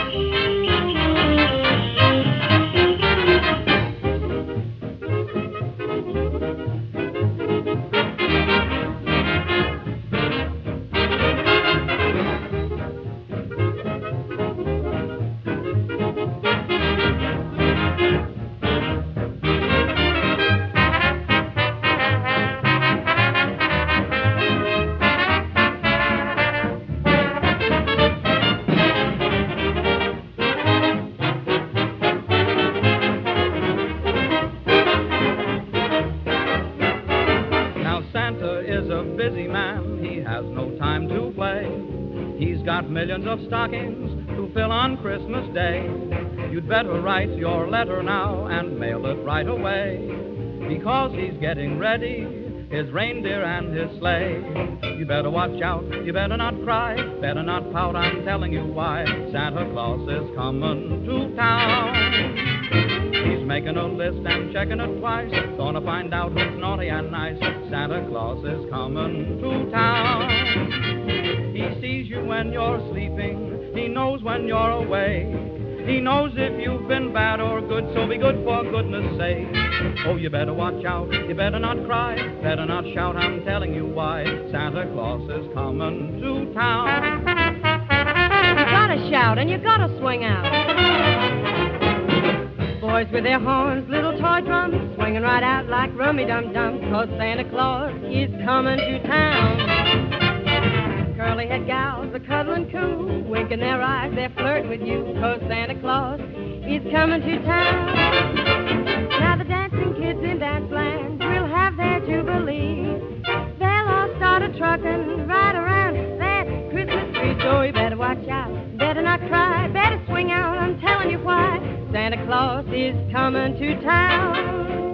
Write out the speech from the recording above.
Millions of stockings to fill on Christmas Day. You'd better write your letter now and mail it right away, because he's getting ready, his reindeer and his sleigh. You better watch out, you better not cry, better not pout, I'm telling you why. Santa Claus is coming to town. He's making a list and checking it twice, gonna find out who's naughty and nice. Santa Claus is coming to town. He sees you when you're sleeping, he knows when you're awake. He knows if you've been bad or good, so be good for goodness sake. Oh, you better watch out, you better not cry, better not shout, I'm telling you why. Santa Claus is coming to town. You gotta shout and you gotta swing out. Boys with their horns, little toy drums, swinging right out like rummy-dum-dum, 'cause Santa Claus is coming to town. Curly-head gals are cuddling cool, winking their eyes, they're flirting with you, 'cause Santa Claus is coming to town. Now the dancing kids in Danceland will have their jubilee. They'll all start a-trucking right around that Christmas tree. So you better watch out, better not cry, better swing out, I'm telling you why. Santa Claus is coming to town.